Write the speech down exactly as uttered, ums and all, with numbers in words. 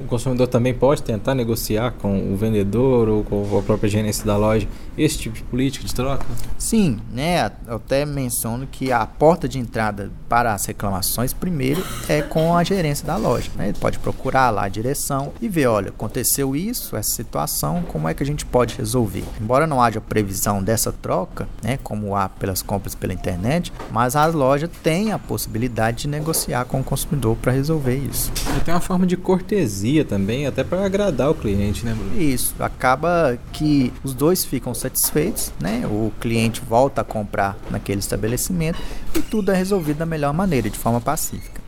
o consumidor também pode tentar negociar com o vendedor ou com a própria gerência da loja esse tipo de política de troca? Sim, né? Eu até menciono que a porta de entrada para as reclamações primeiro é com a gerência da loja, né? Ele pode procurar lá a direção e ver, olha, aconteceu isso, essa situação, como é que a gente pode resolver? Embora não haja previsão dessa troca, né, como há pelas compras pela internet, mas a loja tem a possibilidade de negociar com o consumidor para resolver isso. E tem uma forma de cortesia também, até para agradar o cliente, né, Bruno? Isso, acaba que os dois ficam satisfeitos, né? O cliente volta a comprar naquele estabelecimento e tudo é resolvido da melhor maneira, de forma pacífica.